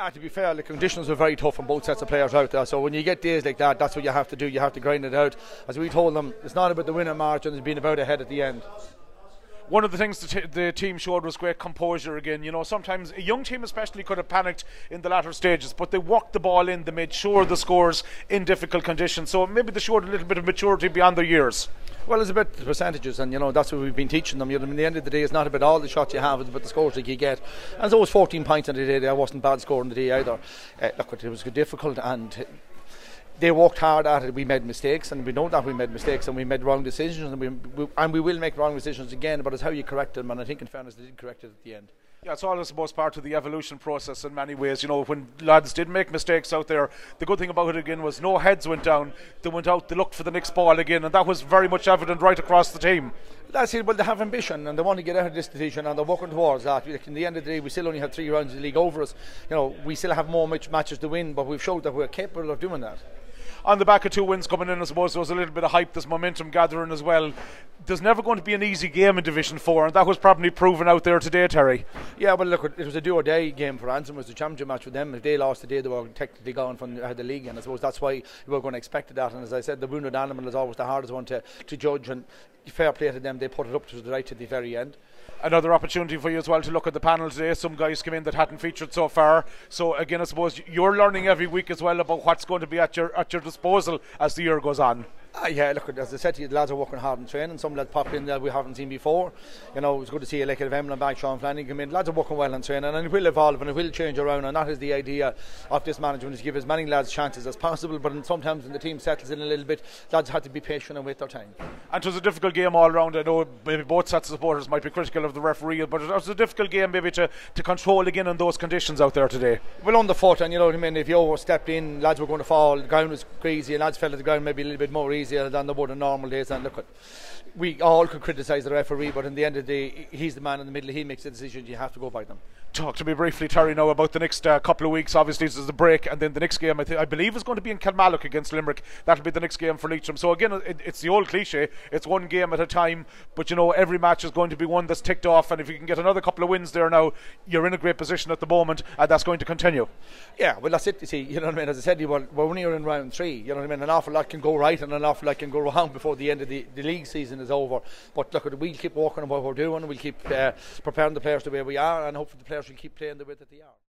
Yeah, to be fair, the conditions were very tough on both sets of players out there. So when you get days like that, that's what you have to do. You have to grind it out. As we told them, it's not about the winning margin, it's been about ahead at the end. One of the things the team showed was great composure again. You know, sometimes a young team especially could have panicked in the latter stages, but they walked the ball in, they made sure the scores in difficult conditions. So maybe they showed a little bit of maturity beyond their years. Well, it's about the percentages, and that's what we've been teaching them. At the end of the day, it's not about all the shots you have, it's about the scores that you get. And so it was 14 points in the day. That wasn't bad score in the day either. Look, it was difficult, and they worked hard at it. We made mistakes, and we know that we made mistakes, and we made wrong decisions, and we will make wrong decisions again. But it's how you correct them, and I think in fairness they did correct it at the end. Yeah, it's all, I suppose, part of the evolution process in many ways. You know, when lads did make mistakes out there, the good thing about it again was no heads went down. They went out, they looked for the next ball again, and that was very much evident right across the team. That's it, but they have ambition and they want to get out of this division and they're working towards that. In the end of the day, we still only have 3 rounds of the league over us. We still have more matches to win, but we've showed that we're capable of doing that. On the back of 2 wins coming in, I suppose there was a little bit of hype, there's momentum gathering as well. There's never going to be an easy game in Division 4, and that was probably proven out there today, Terry. Yeah, well, look, it was a do-or-die game for Antrim. It was the championship match for them. If they lost today, they were technically gone from the league, and I suppose that's why we were going to expect that. And as I said, the wounded animal is always the hardest one to judge, and fair play to them, they put it up to the right to the very end. Another opportunity for you as well to look at the panel today. Some guys came in that hadn't featured so far. So again, I suppose you're learning every week as well about what's going to be at your disposal as the year goes on. Yeah, look, as I said to you, the lads are working hard in training. Some lads pop in that we haven't seen before. It was good to see like Emlyn back, Sean Flanagan come in. Lads are working well in training, and it will evolve and it will change around, and that is the idea of this management, is to give as many lads chances as possible. But sometimes when the team settles in a little bit, lads have to be patient and wait their time. And it was a difficult game all round. I know maybe both sets of supporters might be critical of the referee, but it was a difficult game maybe to control again in those conditions out there today. Well, on the foot, and you know what I mean, if you stepped in, lads were going to fall, the ground was crazy, and lads fell at the ground maybe a little bit more easier than they would in normal days. And look, we all could criticise the referee, but in the end of the day, he's the man in the middle, he makes the decisions, you have to go by them. Talk to me briefly, Terry, now about the next couple of weeks. Obviously this is the break, and then the next game I believe is going to be in Kilmallock against Limerick. That'll be the next game for Leitrim. So again, it's the old cliche, it's one game at a time, but every match is going to be one that's ticked off, and if you can get another couple of wins there now, you're in a great position at the moment, and that's going to continue. Yeah, well, that's it, you see, you know what I mean, as I said, we're only in round 3, you know what I mean, an awful lot can go right and an awful lot can go wrong before the end of the league season is over. But look, we'll keep working on what we're doing, we'll keep preparing the players the way we are, and hopefully the players will keep playing the way that they are.